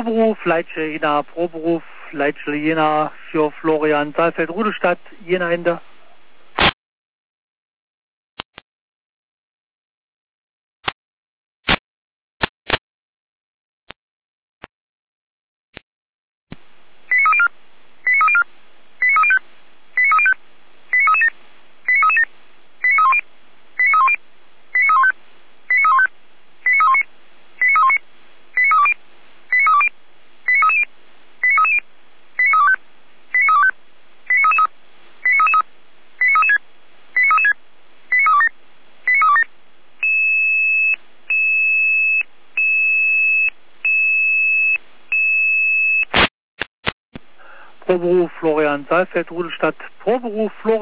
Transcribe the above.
Proberuf Leitsche Jena, Proberuf Leitsche Jena für Florian Saalfeld, Rudolstadt, Jena Ende. Proberuf Florian Saalfeld, Rudolstadt, Proberuf Florian